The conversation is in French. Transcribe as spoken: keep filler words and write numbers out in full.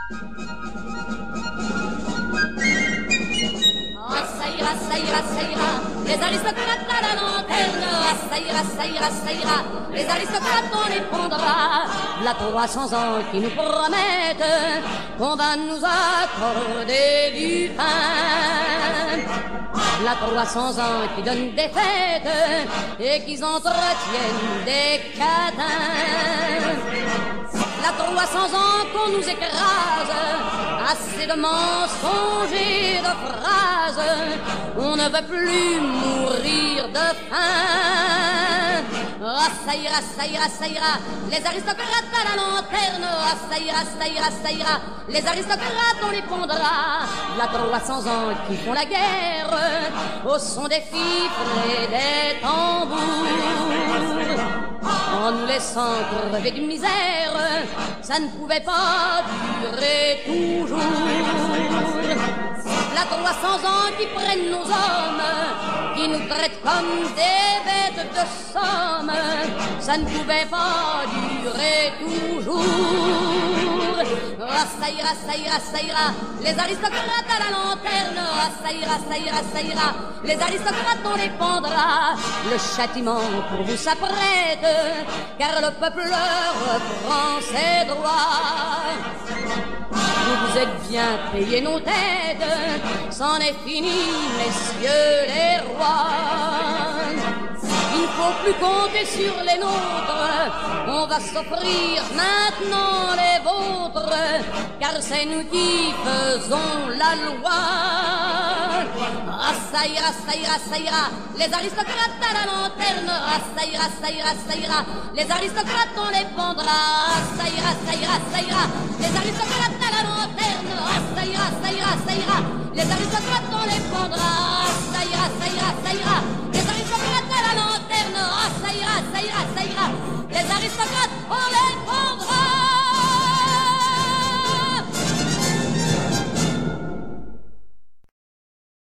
Ça ira, ça ira, ça ira, les aristocrates à la lanterne. Ah, ça ira, ça ira, ça ira, les aristocrates on les pondra. La trois cents ans qui nous promettent qu'on va nous accorder du pain. La trois cents ans qui donnent des fêtes et qui entretiennent des cadins. La trois cents ans qu'on nous écrase, assez de mensonges et de phrases, on ne veut plus mourir de faim. Ah, ça ira, ça ira, ça ira, les aristocrates à la lanterne. Ah, ça ira, ça ira, ça ira, les aristocrates on les pondra. La trois cents ans qui font la guerre au son des fifres et des tambours, en nous laissant crever d'une misère, ça ne pouvait pas durer toujours. La trois cents ans qui prennent nos hommes, qui nous traitent comme des bêtes de somme, ça ne pouvait pas durer toujours. Ah, ça ira, ça ira, ça ira, les aristocrates à la lanterne. Ah, ça ira, ça ira, ça ira, les aristocrates on les pendra. Le châtiment pour vous s'apprête, car le peuple reprend ses droits. Vous vous êtes bien payés nos têtes, c'en est fini, messieurs les rois. Il ne faut plus compter sur les nôtres, on va s'offrir maintenant les vôtres, car c'est nous qui faisons la loi. Ah, ça ira, ça ira, ça ira, les aristocrates à la lanterne. Ah, ça ira, ça ira, ça ira, les aristocrates on les pendra. Ah, ça ira, ça ira, ça ira, les aristocrates à la lanterne. Ah, ça ira, ça ira, ça ira, les aristocrates on les pendra.